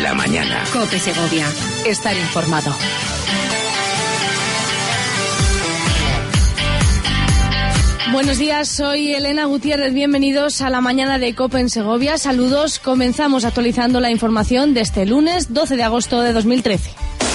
la mañana. COPE Segovia. Estar informado. Buenos días, soy Elena Gutiérrez. Bienvenidos a la mañana de COPE en Segovia. Saludos. Comenzamos actualizando la información de este lunes 12 de agosto de 2013.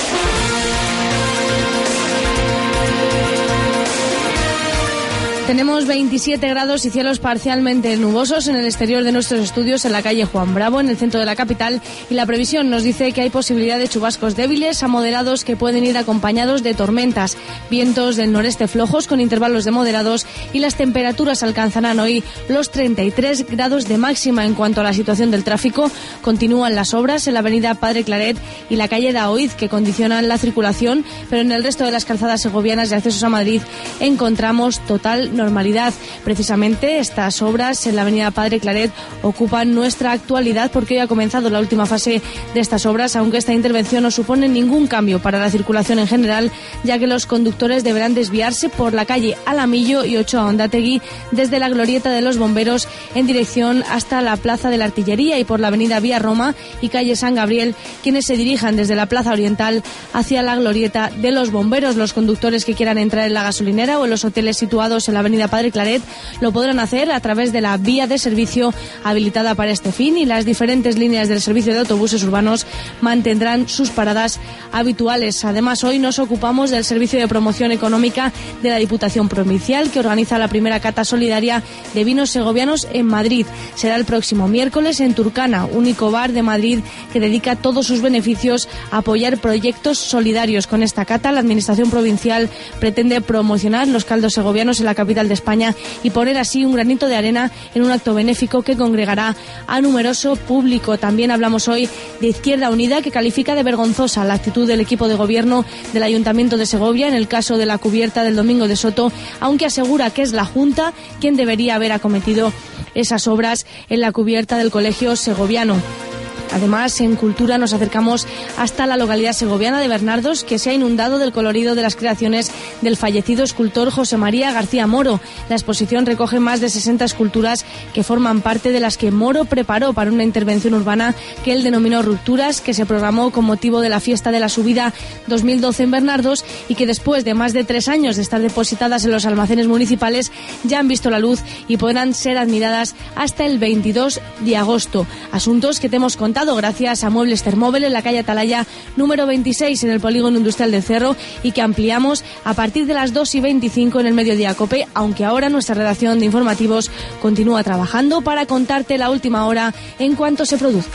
Tenemos 27 grados y cielos parcialmente nubosos en el exterior de nuestros estudios en la calle Juan Bravo, en el centro de la capital, y la previsión nos dice que hay posibilidad de chubascos débiles a moderados que pueden ir acompañados de tormentas, vientos del noreste flojos con intervalos de moderados, y las temperaturas alcanzarán hoy los 33 grados de máxima. En cuanto a la situación del tráfico, continúan las obras en la avenida Padre Claret y la calle Daoiz que condicionan la circulación, pero en el resto de las calzadas segovianas de accesos a Madrid encontramos total normalidad. Precisamente estas obras en la avenida Padre Claret ocupan nuestra actualidad porque hoy ha comenzado la última fase de estas obras, aunque esta intervención no supone ningún cambio para la circulación en general, ya que los conductores deberán desviarse por la calle Alamillo y Ochoa Ondategui desde la glorieta de los bomberos en dirección hasta la plaza de la Artillería, y por la avenida Vía Roma y calle San Gabriel quienes se dirijan desde la plaza oriental hacia la glorieta de los bomberos. Los conductores que quieran entrar en la gasolinera o en los hoteles situados en la avenida Padre Claret lo podrán hacer a través de la vía de servicio habilitada para este fin, y las diferentes líneas del servicio de autobuses urbanos mantendrán sus paradas habituales. Además, hoy nos ocupamos del servicio de promoción económica de la Diputación Provincial, que organiza la primera cata solidaria de vinos segovianos en Madrid. Será el próximo miércoles en Turcana, único bar de Madrid que dedica todos sus beneficios a apoyar proyectos solidarios. Con esta cata, la Administración Provincial pretende promocionar los caldos segovianos en la capital de España y poner así un granito de arena en un acto benéfico que congregará a numeroso público. También hablamos hoy de Izquierda Unida, que califica de vergonzosa la actitud del equipo de gobierno del Ayuntamiento de Segovia en el caso de la cubierta del Domingo de Soto, aunque asegura que es la Junta quien debería haber acometido esas obras en la cubierta del colegio segoviano. Además, en Cultura nos acercamos hasta la localidad segoviana de Bernardos, que se ha inundado del colorido de las creaciones del fallecido escultor José María García Moro. La exposición recoge más de 60 esculturas que forman parte de las que Moro preparó para una intervención urbana que él denominó Rupturas, que se programó con motivo de la fiesta de la subida 2012 en Bernardos y que después de más de 3 años de estar depositadas en los almacenes municipales ya han visto la luz y podrán ser admiradas hasta el 22 de agosto. Asuntos que te hemos contado gracias a Muebles Termóvil en la calle Atalaya número 26 en el polígono industrial del Cerro, y que ampliamos a partir de las 2:25 en el Mediodía COPE, aunque ahora nuestra redacción de informativos continúa trabajando para contarte la última hora en cuanto se produzca.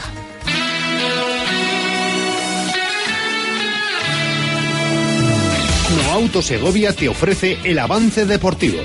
No Auto Segovia te ofrece el avance deportivo.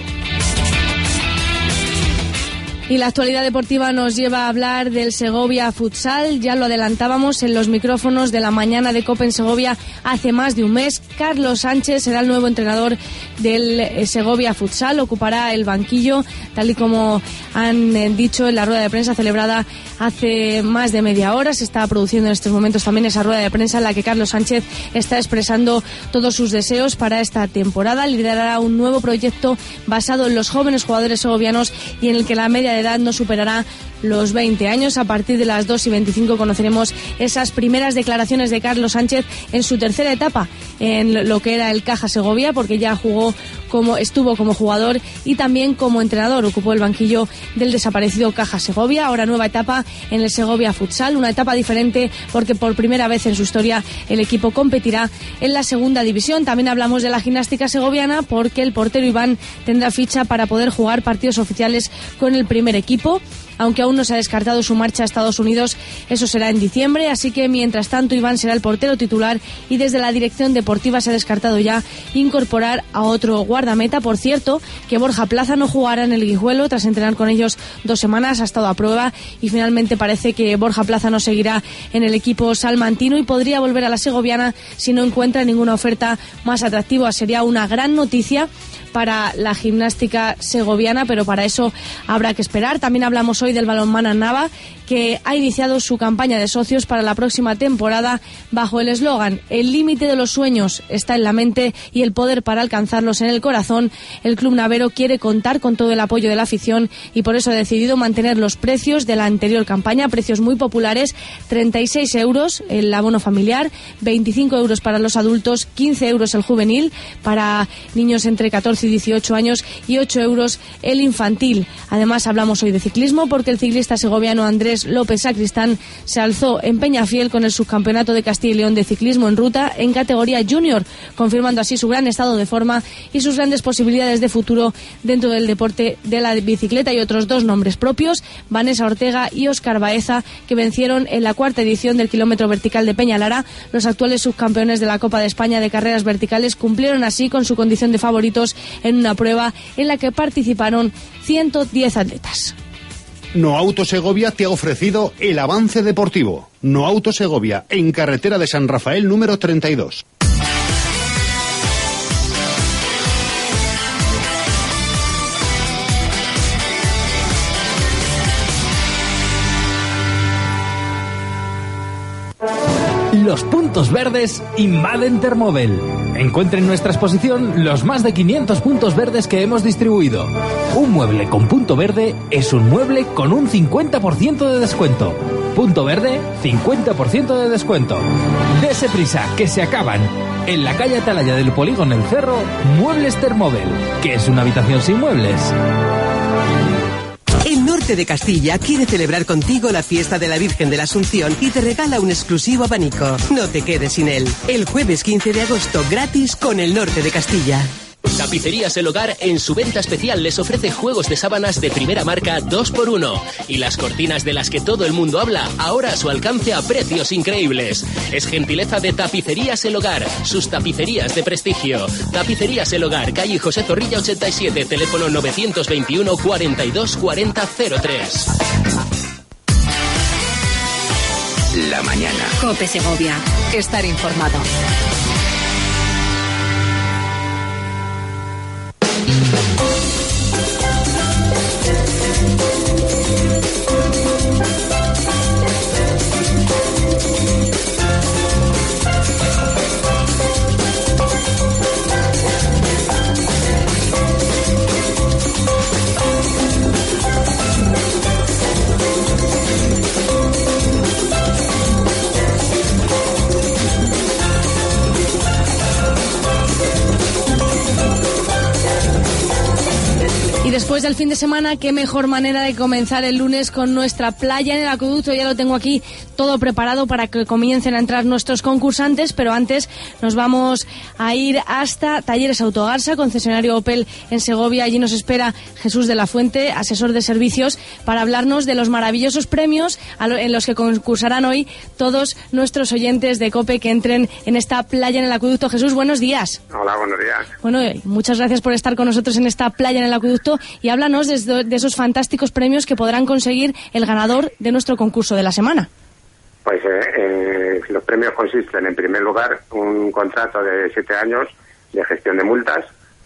Y la actualidad deportiva nos lleva a hablar del Segovia Futsal. Ya lo adelantábamos en los micrófonos de la mañana de COPE en Segovia hace más de un mes. Carlos Sánchez será el nuevo entrenador del Segovia Futsal. Ocupará el banquillo, tal y como han dicho en la rueda de prensa celebrada hace más de media hora. Se está produciendo en estos momentos también esa rueda de prensa en la que Carlos Sánchez está expresando todos sus deseos para esta temporada. Liderará un nuevo proyecto basado en los jóvenes jugadores segovianos y en el que la media de edad no superará los 20 años. A partir de las 2:25 conoceremos esas primeras declaraciones de Carlos Sánchez en su tercera etapa en lo que era el Caja Segovia, porque ya estuvo como jugador y también como entrenador. Ocupó el banquillo del desaparecido Caja Segovia. Ahora nueva etapa en el Segovia Futsal, una etapa diferente porque por primera vez en su historia el equipo competirá en la segunda división. También hablamos de la gimnástica segoviana porque el portero Iván tendrá ficha para poder jugar partidos oficiales con el primer equipo. Aunque aún no se ha descartado su marcha a Estados Unidos, eso será en diciembre, así que mientras tanto Iván será el portero titular y desde la dirección deportiva se ha descartado ya incorporar a otro guardameta. Por cierto, que Borja Plaza no jugará en el Guijuelo tras entrenar con ellos 2 semanas, ha estado a prueba y finalmente parece que Borja Plaza no seguirá en el equipo salmantino y podría volver a la segoviana si no encuentra ninguna oferta más atractiva. Sería una gran noticia para la gimnástica segoviana, pero para eso habrá que esperar. También hablamos hoy Sabadell del Balonmano Nava, que ha iniciado su campaña de socios para la próxima temporada bajo el eslogan "El límite de los sueños está en la mente y el poder para alcanzarlos en el corazón". El club navero quiere contar con todo el apoyo de la afición y por eso ha decidido mantener los precios de la anterior campaña, precios muy populares: 36 euros el abono familiar, 25 euros para los adultos, 15 euros el juvenil para niños entre 14 y 18 años y 8 euros el infantil. Además, hablamos hoy de ciclismo porque el ciclista segoviano Andrés López Sacristán se alzó en Peñafiel con el subcampeonato de Castilla y León de ciclismo en ruta en categoría junior, confirmando así su gran estado de forma y sus grandes posibilidades de futuro dentro del deporte de la bicicleta. Y otros dos nombres propios, Vanessa Ortega y Óscar Baeza, que vencieron en la cuarta edición del kilómetro vertical de Peñalara. Los actuales subcampeones de la Copa de España de carreras verticales cumplieron así con su condición de favoritos en una prueba en la que participaron 110 atletas. Noauto Segovia te ha ofrecido el avance deportivo. Noauto Segovia, en carretera de San Rafael número 32. Los puntos verdes invaden Termóvel. Encuentre en nuestra exposición los más de 500 puntos verdes que hemos distribuido. Un mueble con punto verde es un mueble con un 50% de descuento. Punto verde, 50% de descuento. Dese prisa, que se acaban. En la calle Atalaya del Polígono El Cerro, Muebles Termóvel, que es una habitación sin muebles. El norte de Castilla quiere celebrar contigo la fiesta de la Virgen de la Asunción y te regala un exclusivo abanico. No te quedes sin él. El jueves 15 de agosto, gratis con el norte de Castilla. Tapicerías El Hogar en su venta especial les ofrece juegos de sábanas de primera marca 2x1 y las cortinas de las que todo el mundo habla, ahora a su alcance a precios increíbles. Es gentileza de Tapicerías El Hogar, sus tapicerías de prestigio. Tapicerías El Hogar, calle José Zorrilla 87, teléfono 921 42 40 03. La mañana. COPE Segovia. Estar informado. Y después del fin de semana, qué mejor manera de comenzar el lunes con nuestra playa en el acueducto. Ya lo tengo aquí todo preparado para que comiencen a entrar nuestros concursantes, pero antes nos vamos a ir hasta Talleres Autogarsa, concesionario Opel en Segovia. Allí nos espera Jesús de la Fuente, asesor de servicios, para hablarnos de los maravillosos premios en los que concursarán hoy todos nuestros oyentes de COPE que entren en esta playa en el acueducto. Jesús, buenos días. Hola, buenos días. Bueno, muchas gracias por estar con nosotros en esta playa en el acueducto y háblanos de esos fantásticos premios que podrán conseguir el ganador de nuestro concurso de la semana. Pues los premios consisten, en primer lugar, un contrato de 7 años de gestión de multas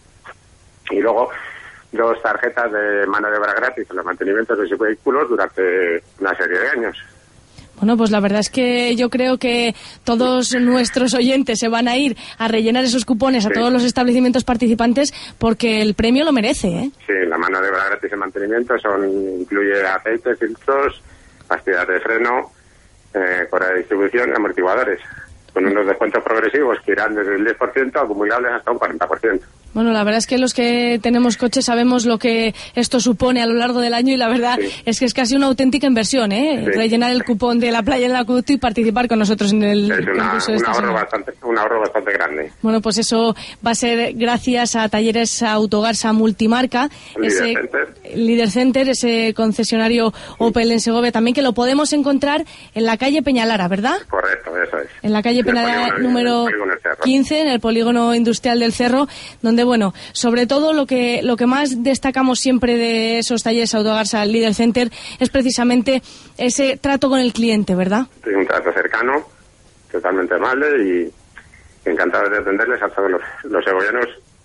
y luego 2 tarjetas de mano de obra gratis en los mantenimientos de sus vehículos durante una serie de años. Bueno, pues la verdad es que yo creo que todos nuestros oyentes se van a ir a rellenar esos cupones a todos los establecimientos participantes porque el premio lo merece, ¿eh? Sí, la mano de obra gratis en mantenimiento incluye aceite, filtros, pastillas de freno, correa de distribución y amortiguadores, con unos descuentos progresivos que irán desde el 10% acumulables hasta un 40%. Bueno, la verdad es que los que tenemos coches sabemos lo que esto supone a lo largo del año y la verdad es que es casi una auténtica inversión, ¿eh? Sí. Rellenar el cupón de la playa en el acueducto y participar con nosotros en el concurso de esta semana. Un ahorro bastante grande. Bueno, pues eso va a ser gracias a Talleres Autogarsa Multimarca, Líder Center, ese concesionario Opel en Segovia también, que lo podemos encontrar en la calle Peñalara, ¿verdad? Correcto, eso es. En la calle Peñalara número 15, en el polígono industrial del Cerro, donde bueno, sobre todo lo que más destacamos siempre de esos Talleres Autogarsa Líder Center es precisamente ese trato con el cliente, ¿verdad? Sí, un trato cercano, totalmente amable y encantado de atenderles a todos los segovianos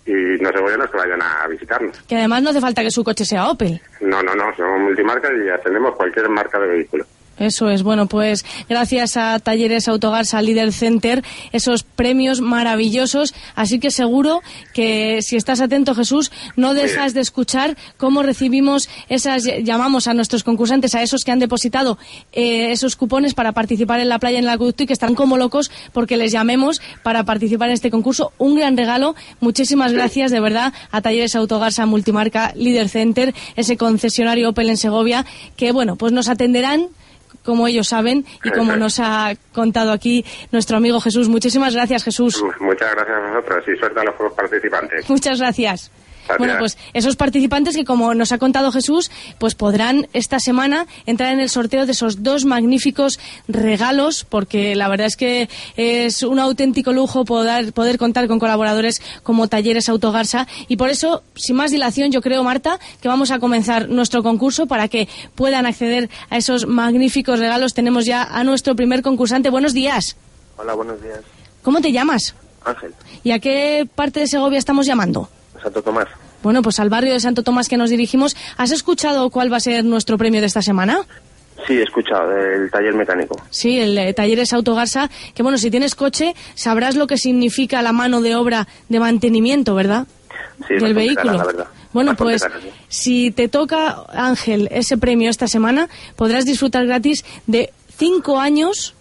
y no segovianos que vayan a visitarnos. Que además no hace falta que su coche sea Opel. No, somos multimarca y atendemos cualquier marca de vehículo. Eso es, bueno, pues gracias a Talleres Autogarsa Líder Center, esos premios maravillosos, así que seguro que si estás atento, Jesús, no dejas de escuchar cómo recibimos llamamos a nuestros concursantes, a esos que han depositado esos cupones para participar en la playa en el acueducto y que están como locos porque les llamemos para participar en este concurso. Un gran regalo, muchísimas gracias de verdad a Talleres Autogarsa Multimarca Líder Center, ese concesionario Opel en Segovia, que bueno, pues nos atenderán como ellos saben y como nos ha contado aquí nuestro amigo Jesús. Muchísimas gracias, Jesús. Muchas gracias a vosotros y suerte a los participantes. Muchas gracias. Gracias. Bueno, pues esos participantes que, como nos ha contado Jesús, pues podrán esta semana entrar en el sorteo de esos 2 magníficos regalos, porque la verdad es que es un auténtico lujo poder contar con colaboradores como Talleres Autogarsa, y por eso, sin más dilación, yo creo, Marta, que vamos a comenzar nuestro concurso para que puedan acceder a esos magníficos regalos. Tenemos ya a nuestro primer concursante. Buenos días. Hola, buenos días. ¿Cómo te llamas? Ángel. ¿Y a qué parte de Segovia estamos llamando? Santo Tomás. Bueno, pues al barrio de Santo Tomás que nos dirigimos. ¿Has escuchado cuál va a ser nuestro premio de esta semana? Sí, he escuchado, el taller mecánico. Sí, el Talleres Autogarsa, que bueno, si tienes coche, sabrás lo que significa la mano de obra de mantenimiento, ¿verdad? Sí, del vehículo. Cara, la verdad. Bueno, bastante pues cara, sí. Si te toca, Ángel, ese premio esta semana, podrás disfrutar gratis de 5 años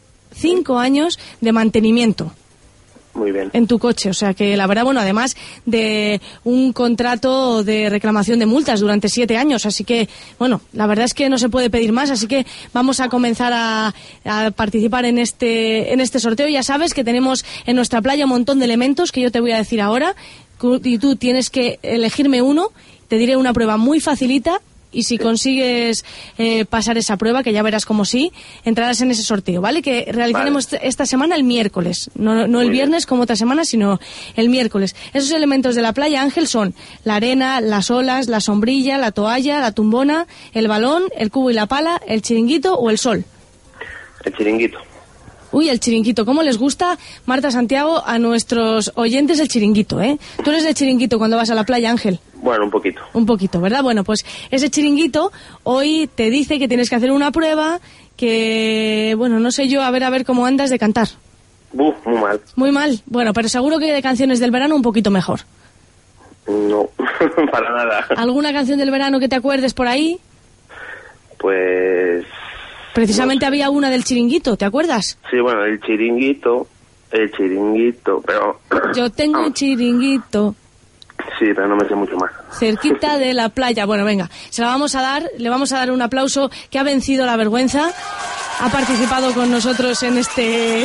de mantenimiento. Muy bien. En tu coche, o sea que la verdad, bueno, además de un contrato de reclamación de multas durante 7 años, así que, bueno, la verdad es que no se puede pedir más, así que vamos a comenzar a participar en este sorteo. Ya sabes que tenemos en nuestra playa un montón de elementos que yo te voy a decir ahora, y tú tienes que elegirme uno. Te diré una prueba muy facilita, y si consigues pasar esa prueba, que ya verás como sí, entrarás en ese sorteo, ¿vale? Que realizaremos esta semana el miércoles, no el viernes como otra semana, sino el miércoles. Esos elementos de la playa, Ángel, son la arena, las olas, la sombrilla, la toalla, la tumbona, el balón, el cubo y la pala, el chiringuito o el sol. El chiringuito. Uy, el chiringuito. ¿Cómo les gusta, Marta, Santiago, a nuestros oyentes el chiringuito, eh? ¿Tú eres de chiringuito cuando vas a la playa, Ángel? Bueno, un poquito. Un poquito, ¿verdad? Bueno, pues ese chiringuito hoy te dice que tienes que hacer una prueba que, bueno, no sé yo, a ver cómo andas de cantar. Muy mal. Muy mal. Bueno, pero seguro que de canciones del verano un poquito mejor. No, para nada. ¿Alguna canción del verano que te acuerdes por ahí? Pues... Precisamente no sé. Había una del chiringuito, ¿te acuerdas? Sí, bueno, el chiringuito, pero... Yo tengo un chiringuito. Sí, pero no me sé mucho más. Cerquita de la playa. Bueno, venga, le vamos a dar un aplauso, que ha vencido la vergüenza. Ha participado con nosotros en este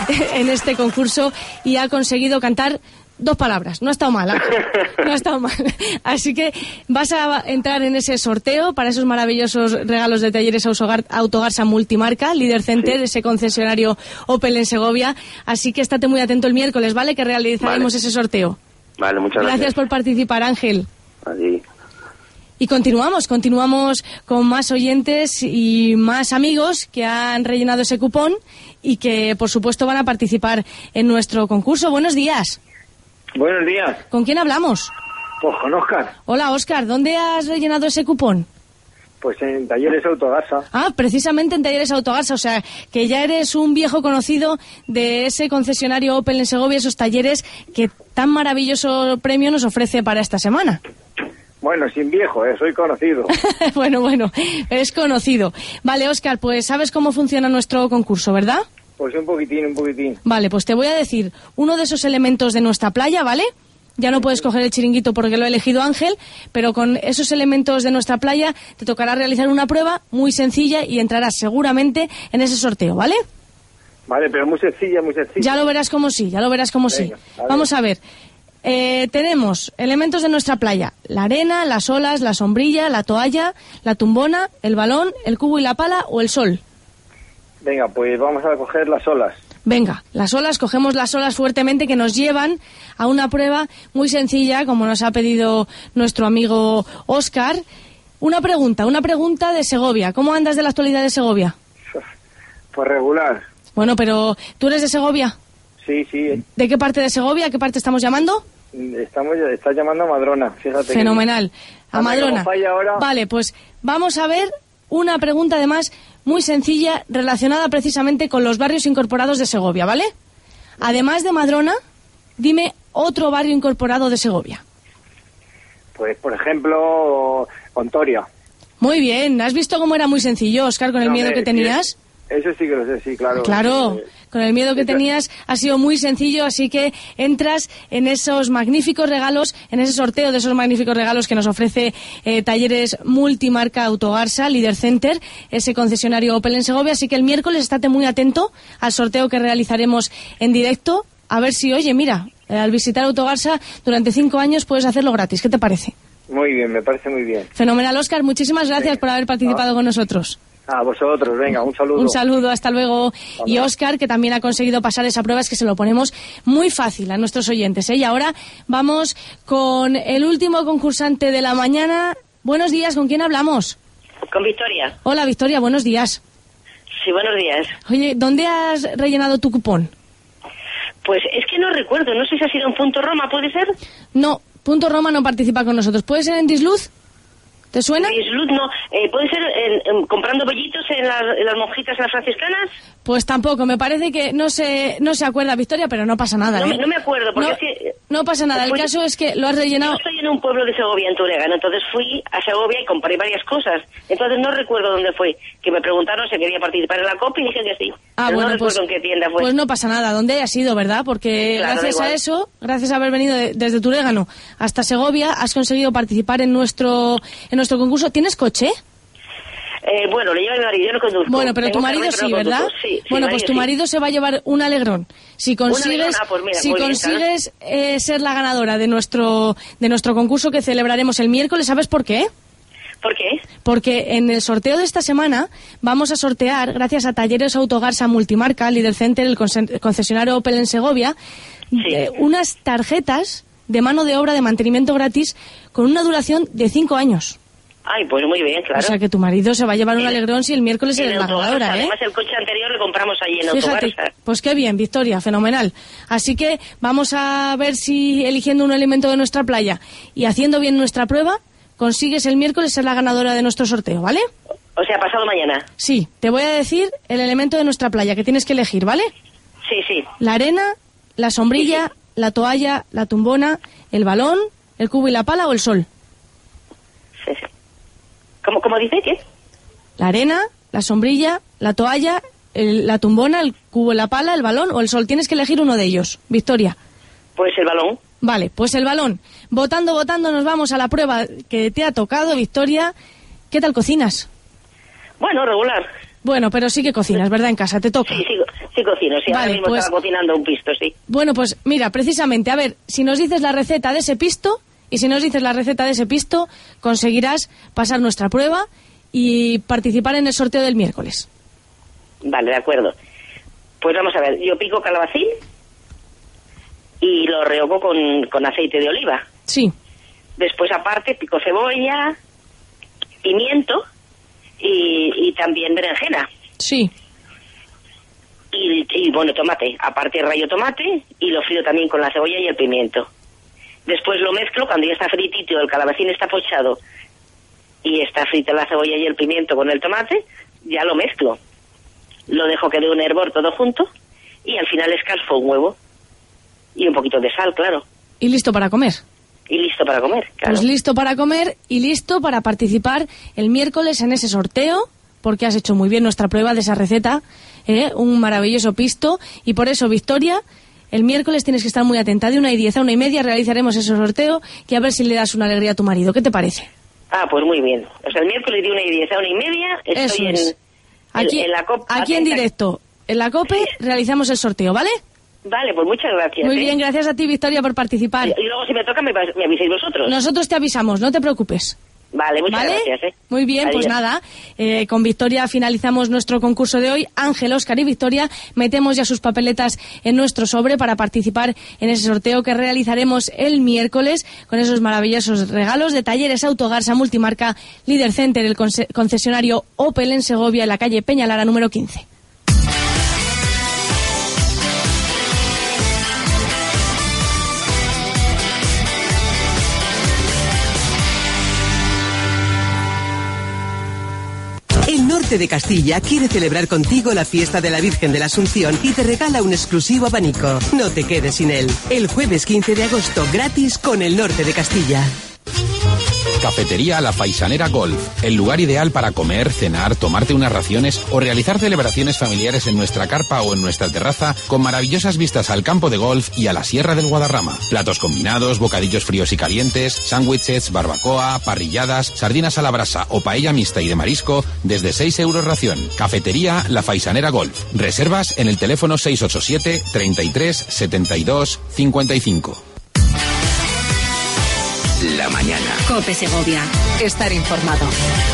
concurso y ha conseguido cantar 2 palabras. No ha estado mal, Ángel. No ha estado mal. Así que vas a entrar en ese sorteo para esos maravillosos regalos de Talleres Autogarsa Multimarca, Líder Center, sí. Ese concesionario Opel en Segovia. Así que estate muy atento el miércoles, ¿vale? Que realizaremos ese sorteo. Vale, muchas gracias. Gracias por participar, Ángel. Así. Y continuamos con más oyentes y más amigos que han rellenado ese cupón y que, por supuesto, van a participar en nuestro concurso. Buenos días. Buenos días. ¿Con quién hablamos? Pues con Óscar. Hola, Óscar. ¿Dónde has rellenado ese cupón? Pues en Talleres Autogarsa. Ah, precisamente en Talleres Autogarsa, o sea, que ya eres un viejo conocido de ese concesionario Opel en Segovia, esos talleres que tan maravilloso premio nos ofrece para esta semana. Bueno, sin viejo, soy conocido. bueno, es conocido. Vale, Óscar, pues sabes cómo funciona nuestro concurso, ¿verdad? Pues un poquitín. Vale, pues te voy a decir uno de esos elementos de nuestra playa, ¿vale? Ya no puedes coger el chiringuito porque lo ha elegido Ángel, pero con esos elementos de nuestra playa te tocará realizar una prueba muy sencilla y entrarás seguramente en ese sorteo, ¿vale? Vale, pero muy sencilla. Ya lo verás como sí. Venga, Vamos a ver. Tenemos elementos de nuestra playa: la arena, las olas, la sombrilla, la toalla, la tumbona, el balón, el cubo y la pala o el sol. Venga, pues vamos a coger las olas. Venga, las olas, cogemos las olas fuertemente, que nos llevan a una prueba muy sencilla, como nos ha pedido nuestro amigo Óscar. Una pregunta de Segovia. ¿Cómo andas de la actualidad de Segovia? Pues regular. Bueno, pero ¿tú eres de Segovia? Sí. ¿De qué parte de Segovia? ¿A qué parte estamos llamando? Estás llamando a Madrona, fíjate. Fenomenal. A Madrona. Como falla ahora... Vale, pues vamos a ver una pregunta además muy sencilla relacionada precisamente con los barrios incorporados de Segovia, ¿vale? Además de Madrona, dime otro barrio incorporado de Segovia. Pues, por ejemplo, Ontoria. Muy bien, ¿has visto cómo era muy sencillo, Óscar, con el miedo que tenías? Eso sí que lo sé, sí, claro. Claro, con el miedo que tenías ha sido muy sencillo, así que entras en esos magníficos regalos, en ese sorteo de esos magníficos regalos que nos ofrece Talleres Multimarca Autogarsa, Líder Center, ese concesionario Opel en Segovia, así que el miércoles estate muy atento al sorteo que realizaremos en directo, a ver si, oye, mira, al visitar Autogarsa durante 5 años puedes hacerlo gratis, ¿qué te parece? Muy bien, me parece muy bien. Fenomenal, Óscar, muchísimas gracias por haber participado con nosotros. A vosotros, venga, un saludo. Un saludo, hasta luego. Y Óscar, que también ha conseguido pasar esa prueba, es que se lo ponemos muy fácil a nuestros oyentes, ¿eh? Y ahora vamos con el último concursante de la mañana. Buenos días, ¿con quién hablamos? Con Victoria. Hola, Victoria, buenos días. Sí, buenos días. Oye, ¿dónde has rellenado tu cupón? Pues es que no recuerdo, no sé si ha sido en Punto Roma, ¿puede ser? No, Punto Roma no participa con nosotros. ¿Puede ser en Disluz? ¿Te suena? Disluz no. ¿Puede ser comprando bollitos en las monjitas, en las franciscanas? Pues tampoco, me parece que no se acuerda Victoria, pero no pasa nada. No me acuerdo, porque es que... No pasa nada, el caso es que lo has rellenado... Yo estoy en un pueblo de Segovia, en Turegano, entonces fui a Segovia y compré varias cosas. Entonces no recuerdo dónde fue, que me preguntaron si quería participar en la COP y dije que sí. Pero bueno, no recuerdo en qué tienda fue. Pues no pasa nada, ¿dónde haya sido, verdad? Porque claro, gracias a eso, gracias a haber venido desde Turegano hasta Segovia, has conseguido participar en nuestro concurso. ¿Tienes coche? Bueno, le lleva mi marido, yo no conduzco. Bueno, pero tu marido sí, ¿verdad? Sí, bueno, pues tu marido se va a llevar un alegrón. Si consigues, ser la ganadora de nuestro concurso que celebraremos el miércoles, ¿sabes por qué? ¿Por qué? Porque en el sorteo de esta semana vamos a sortear, gracias a Talleres Autogarsa Multimarca, Líder Center, el concesionario Opel en Segovia, unas tarjetas de mano de obra de mantenimiento gratis con una duración de 5 años. Ay, pues muy bien, claro. O sea que tu marido se va a llevar un alegrón si el miércoles eres la ganadora, ¿eh? Además el coche anterior lo compramos allí en Fíjate, Autogarsa. pues qué bien, Victoria, fenomenal. Así que vamos a ver si eligiendo un elemento de nuestra playa y haciendo bien nuestra prueba, consigues el miércoles ser la ganadora de nuestro sorteo, ¿vale? O sea, pasado mañana. Sí, te voy a decir el elemento de nuestra playa que tienes que elegir, ¿vale? Sí, sí. La arena, la sombrilla, la toalla, la tumbona, el balón, el cubo y la pala o el sol. Sí, sí. ¿Cómo dice? ¿Qué? La arena, la sombrilla, la toalla, la tumbona, el cubo y la pala, el balón o el sol. Tienes que elegir uno de ellos, Victoria. Pues el balón. Vale, pues el balón. Votando, nos vamos a la prueba que te ha tocado, Victoria. ¿Qué tal cocinas? Bueno, regular. Bueno, pero sí que cocinas, ¿verdad? En casa, te toca. Sí cocino, sí. Vale, ahora mismo estaba cocinando un pisto, sí. Bueno, pues mira, precisamente, a ver, si nos dices la receta de ese pisto, y si nos dices la receta de ese pisto, conseguirás pasar nuestra prueba y participar en el sorteo del miércoles. Vale, de acuerdo. Pues vamos a ver, yo pico calabacín y lo rehogo con aceite de oliva. Sí. Después, aparte, pico cebolla, pimiento y también berenjena. Sí. Y bueno, tomate. Aparte, rayo tomate y lo frío también con la cebolla y el pimiento. Después lo mezclo, cuando ya está fritito, el calabacín está pochado y está frita la cebolla y el pimiento con el tomate, ya lo mezclo. Lo dejo que dé un hervor todo junto y al final escalfo un huevo y un poquito de sal, claro. Y listo para comer. Y listo para comer, claro. Pues listo para comer y listo para participar el miércoles en ese sorteo, porque has hecho muy bien nuestra prueba de esa receta, un maravilloso pisto, y por eso, Victoria, el miércoles tienes que estar muy atenta. De 1:10 a 1:30 realizaremos ese sorteo y a ver si le das una alegría a tu marido. ¿Qué te parece? Ah, pues muy bien. O sea, el miércoles de 1:10 a 1:30 estoy en la COP. Aquí en directo, en la COPE, realizamos el sorteo, ¿vale? Vale, pues muchas gracias. Muy bien, gracias a ti, Victoria, por participar. Y luego, si me toca, me aviséis vosotros. Nosotros te avisamos, no te preocupes. Vale, muchas gracias. Muy bien, Adiós. pues nada, con Victoria finalizamos nuestro concurso de hoy. Ángel, Óscar y Victoria metemos ya sus papeletas en nuestro sobre para participar en ese sorteo que realizaremos el miércoles con esos maravillosos regalos de Talleres Autogarsa Multimarca, Líder Center, el concesionario Opel en Segovia, en la calle Peñalara número 15. Norte de Castilla quiere celebrar contigo la fiesta de la Virgen de la Asunción y te regala un exclusivo abanico. No te quedes sin él. El jueves 15 de agosto, gratis con el Norte de Castilla. Cafetería La Faisanera Golf, el lugar ideal para comer, cenar, tomarte unas raciones o realizar celebraciones familiares en nuestra carpa o en nuestra terraza con maravillosas vistas al campo de golf y a la Sierra del Guadarrama. Platos combinados, bocadillos fríos y calientes, sándwiches, barbacoa, parrilladas, sardinas a la brasa o paella mixta y de marisco desde 6 euros ración. Cafetería La Faisanera Golf. Reservas en el teléfono 687 33 72 55. La mañana. COPE Segovia. Estar informado.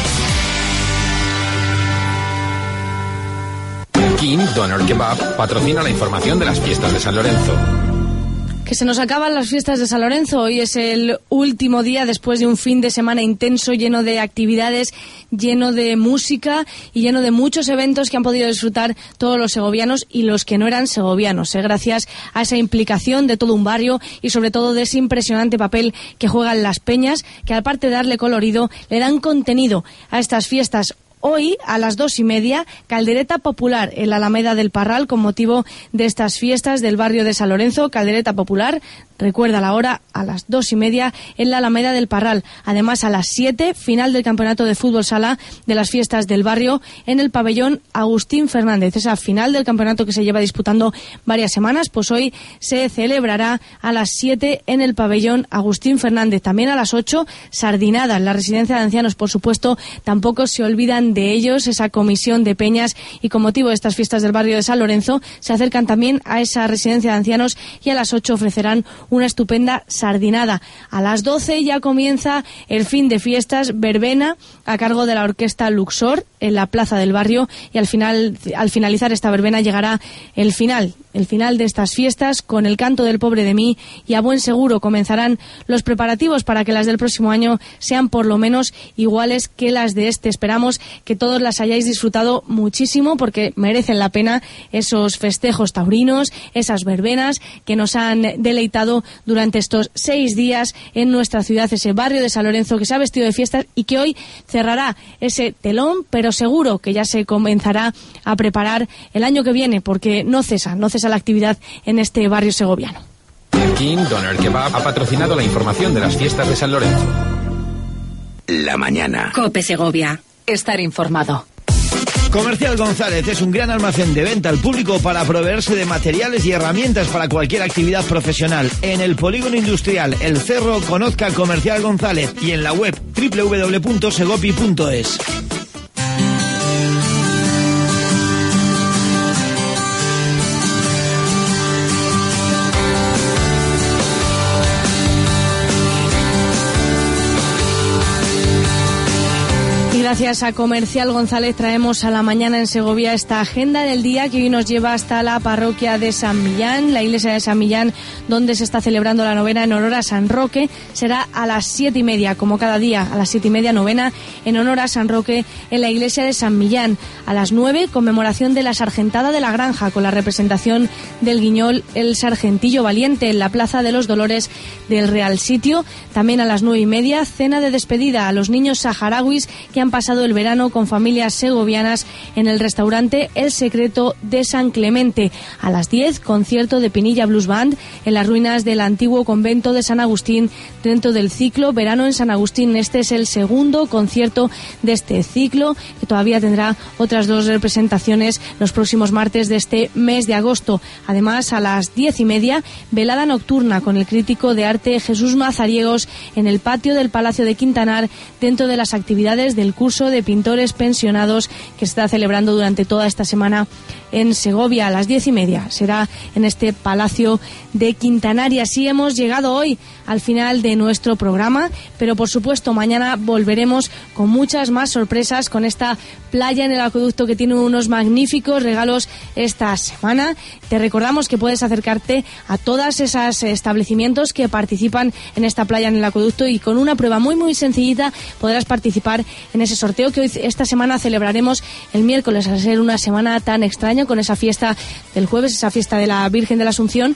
King Doner Kebab patrocina la información de las fiestas de San Lorenzo. Que se nos acaban las fiestas de San Lorenzo. Hoy es el último día después de un fin de semana intenso, lleno de actividades, lleno de música y lleno de muchos eventos que han podido disfrutar todos los segovianos y los que no eran segovianos, gracias a esa implicación de todo un barrio y sobre todo de ese impresionante papel que juegan las peñas, que aparte de darle colorido, le dan contenido a estas fiestas. Hoy, a las 2:30, caldereta popular en la Alameda del Parral con motivo de estas fiestas del barrio de San Lorenzo. Caldereta popular, recuerda la hora, a las 2:30 en la Alameda del Parral. Además, a las 7, final del campeonato de fútbol sala de las fiestas del barrio en el pabellón Agustín Fernández. Esa final del campeonato que se lleva disputando varias semanas, pues hoy se celebrará a las 7 en el pabellón Agustín Fernández. También a las 8, sardinada en la residencia de ancianos, por supuesto, tampoco se olvidan de ellos, esa comisión de peñas, y con motivo de estas fiestas del barrio de San Lorenzo se acercan también a esa residencia de ancianos y a las 8 ofrecerán una estupenda sardinada. A las 12 ya comienza el fin de fiestas, verbena a cargo de la orquesta Luxor en la plaza del barrio, y al finalizar esta verbena llegará el final de estas fiestas con el canto del Pobre de mí, y a buen seguro comenzarán los preparativos para que las del próximo año sean por lo menos iguales que las de este. Esperamos que todos las hayáis disfrutado muchísimo, porque merecen la pena esos festejos taurinos, esas verbenas que nos han deleitado durante estos 6 días en nuestra ciudad, ese barrio de San Lorenzo que se ha vestido de fiestas y que hoy cerrará ese telón, pero seguro que ya se comenzará a preparar el año que viene, porque no cesa la actividad en este barrio segoviano. King Doner Kebab ha patrocinado la información de las fiestas de San Lorenzo. La mañana. COPE Segovia. Estar informado. Comercial González es un gran almacén de venta al público para proveerse de materiales y herramientas para cualquier actividad profesional. En el Polígono Industrial El Cerro, conozca Comercial González, y en la web www.segopi.es. Gracias a Comercial González traemos a la mañana en Segovia esta agenda del día que hoy nos lleva hasta la parroquia de San Millán, la iglesia de San Millán, donde se está celebrando la novena en honor a San Roque. Será a las 7:30, como cada día, a las 7:30, novena en honor a San Roque en la iglesia de San Millán. A las 9, conmemoración de la Sargentada de la Granja, con la representación del Guiñol El Sargentillo Valiente en la Plaza de los Dolores del Real Sitio. También a las 9:30, cena de despedida a los niños saharauis que han pasado el verano con familias segovianas en el restaurante El Secreto de San Clemente. A las 10, concierto de Pinilla Blues Band en las ruinas del antiguo convento de San Agustín, dentro del ciclo Verano en San Agustín. Este es el segundo concierto de este ciclo, que todavía tendrá otras 2 representaciones los próximos martes de este mes de agosto. Además, a las 10:30, velada nocturna con el crítico de arte Jesús Mazariegos en el patio del Palacio de Quintanar, dentro de las actividades del curso de pintores pensionados que se está celebrando durante toda esta semana en Segovia. A las 10:30 será en este Palacio de Quintanar. Y así hemos llegado hoy al final de nuestro programa, pero por supuesto mañana volveremos con muchas más sorpresas, con esta playa en el acueducto que tiene unos magníficos regalos esta semana. Te recordamos que puedes acercarte a todos esos establecimientos que participan en esta playa en el acueducto, y con una prueba muy muy sencillita podrás participar en ese sorteo que hoy, esta semana, celebraremos el miércoles. Al ser una semana tan extraña con esa fiesta del jueves, esa fiesta de la Virgen de la Asunción,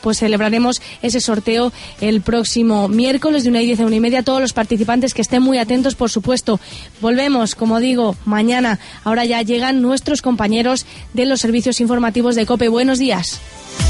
pues celebraremos ese sorteo el próximo miércoles de 1:10 a 1:30. Todos los participantes que estén muy atentos, por supuesto. Volvemos, como digo, mañana. Ahora ya llegan nuestros compañeros de los servicios informativos de COPE. Buenos días.